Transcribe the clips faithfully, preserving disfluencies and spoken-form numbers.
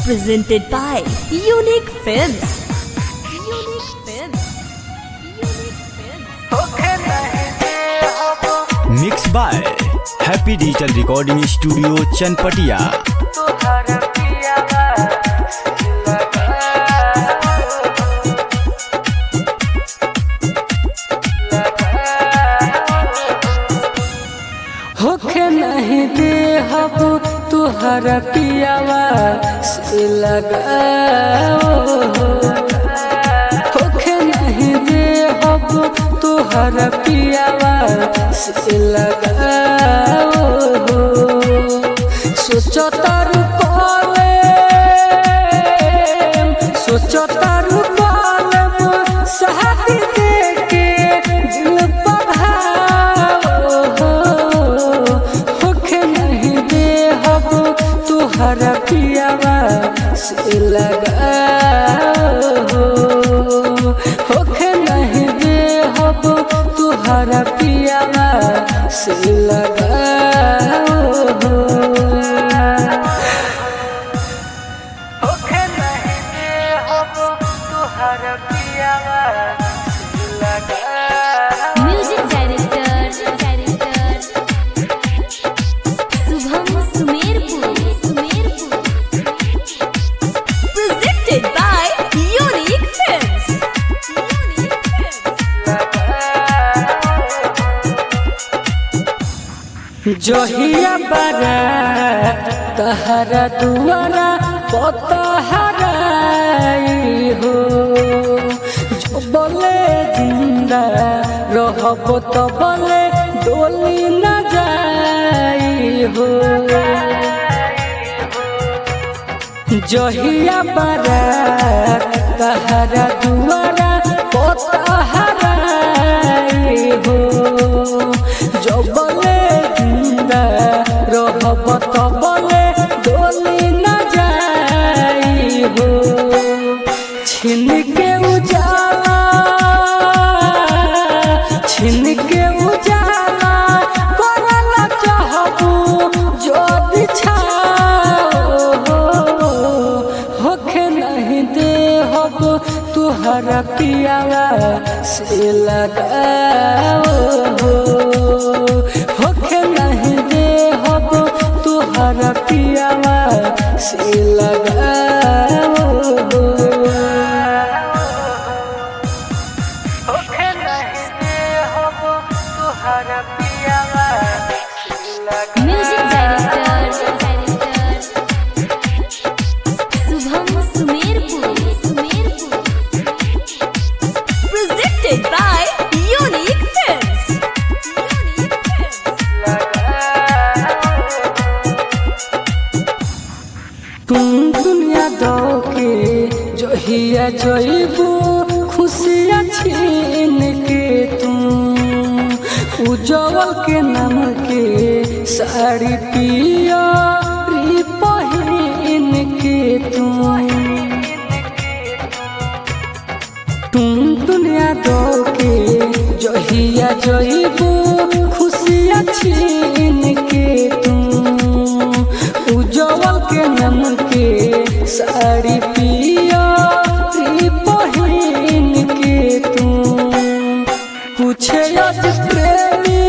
presented by Unique Films. Unique Films. Unique Films. Mixed by Happy Digital Recording Studio, Chanpatia. होखे नहीं दे हब तुहर पियावा से लगाओ, होखे नहीं दे हब तुहर पियावा से लगाओ। सोचो तारू कॉले सोचो तारू कॉले साथी दे के दिल तुहर पियावा से लगाओ, होखे नहीं दे हब तुहर पियावा से लगाओ, होखे नहीं दे हब तुहर पियावा से लगाओ। Music director, director Subham Sumerpur. Presented by Unique Films. Unique Films. जोहिया बरा तहरा दुआरा पतहराई हो, जो बोले जिंदा रहब तो बोले डोली न जाई हो। जोहिया बरा तहरा दुआरा पतहराई हो, जो बोले जिंदा रहब तो बोले डोली न जाई हो। छिन के उजाला छिन के उजाला करला चाहबू जो बिछाओ, होखे नहीं दे हब तुहर पियावा से लगाओ, होखे नहीं दे हब तुहर पियावा से लगाओ, होखे नहीं दे हब तुहर पियावा से लगाओ। Music director, director Subham Sumerpur. Sumerpur. Presented by Unique Films. Unique Films. तुम दुनिया दो के जोहिया जोइबू खुशियाँ छीन के तुम उज्जवल के नाम के साड़ी पिया री पहिन के तुम तुम दुनिया दो के जोहिया जोइबू खुशियाँ छीन के तुम उज्जवल के नाम के साड़ी पिया री पहिन के तुम पूछे आज प्रेमी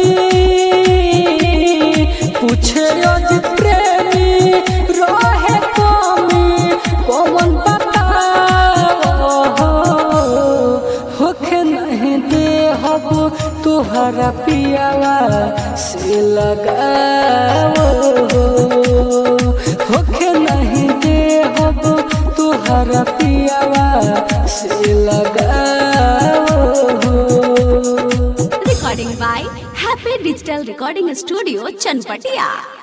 पूछे आज प्रेमी रहे कमी कौन बताओ, होखे नहीं दे हब तुहर पियावा से लगाओ, होखे नहीं दे हब तुहर पियावा से लगाओ। Recording by Happy Digital Recording Studio, Chanpatia.